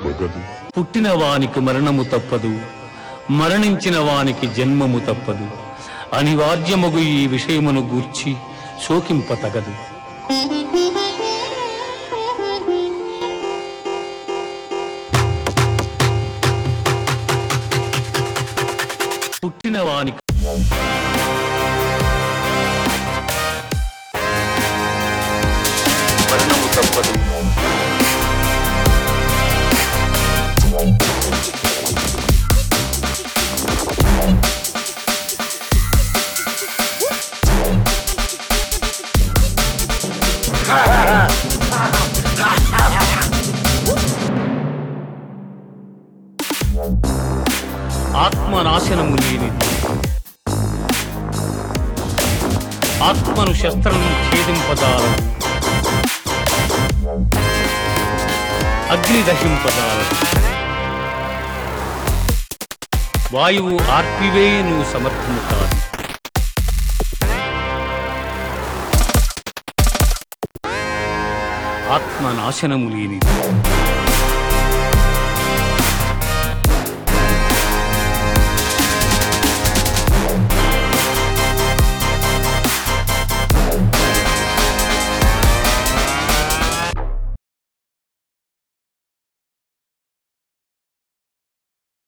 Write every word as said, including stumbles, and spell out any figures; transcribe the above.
తప్పగదు. పుట్టిన వానికి మరణము తప్పదు, మరణించిన వానికి జన్మము తప్పదు. అనివార్యమగు ఈ విషయమును గూర్చి శోకింపతగదు. పుట్టిన వానికి మరణము తప్పదు. ఆత్మనాశనము లేనిది, ఆత్మను శస్త్రం ఛేదింపదాలదు, అగ్ని దహింపదాలదు, వాయువు ఆర్పివేయును సమర్థము కాదు. ఆత్మనాశనము లేనిది.